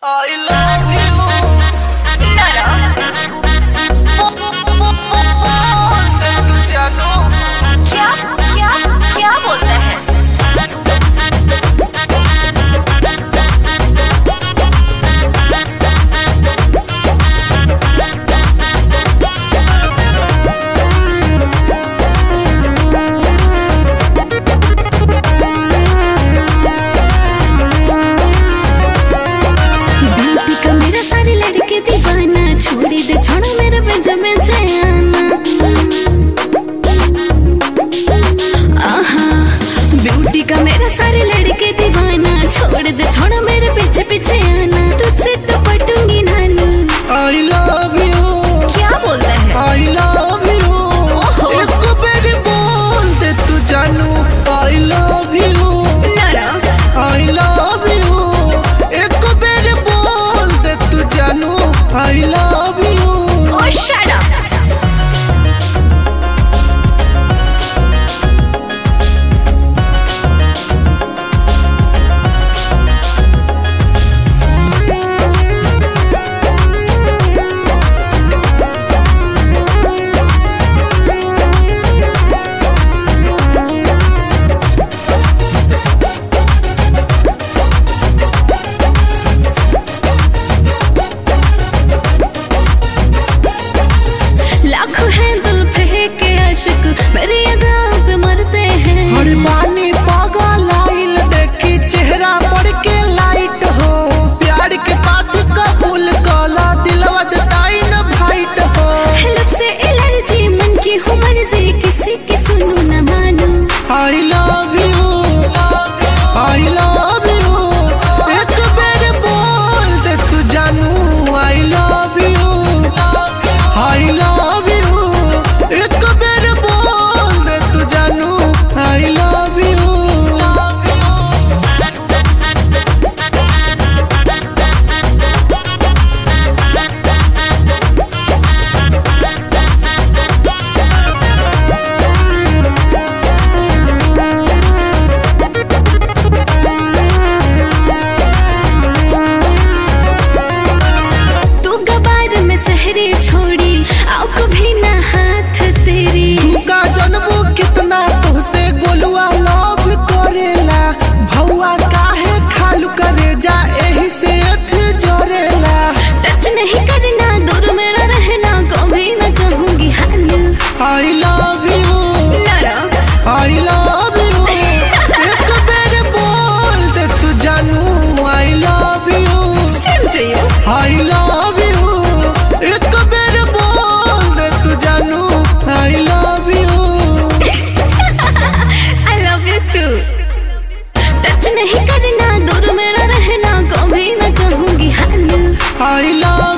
I love you. तू जानो क्या क्या क्या बोलते हैं? छोड़ी दे छोड़ो मेरे बेंच में आना आहा ब्यूटी का मेरा सारे लड़के दीवाना छोड़ दे छोड़ो मेरे पीछे पीछे आना तुझसे तो पटूंगी नानू I love you. क्या बोलते हैं? I love you. एक बार बोल दे तू जानू I love you. I love you. एक बार बोल दे तू जानू I love you. Oh, shut up. लाखों हैं दिल फेंक के आशिक मेरी अदा पे मरते हैं हर मानी पागल लाइल देखी चेहरा पड़ के लाइट हो प्यार के बात कबूल काला दिलवा देताई न भाइट हो लब से एलर्जी मन की हूँ मर्जी किसी की सुनू न मानू I love you. I love you. एक बार बोल दे तू जानू I love you. I love you. एक बार बोल दे तू जानू I love you. तू गबार में सहरे छोड़ी आओ कभी ना हाथ तेरी तू का जनबू कितना तोसे गोलुआ लव करेला भौआ काहे खालू करे जा एही से अथ जोरेला टच नहीं करना दूर मेरा रहना कभी ना कहूंगी हालू I love you. I love you. एक बार बोल दे तू जानू I love you. Same to you. I love you. एक बार बोल दे तू जानू I love you. I love you too. Touch नहीं करना दूर मेरा रहना कभी ना कहूंगी हालू I love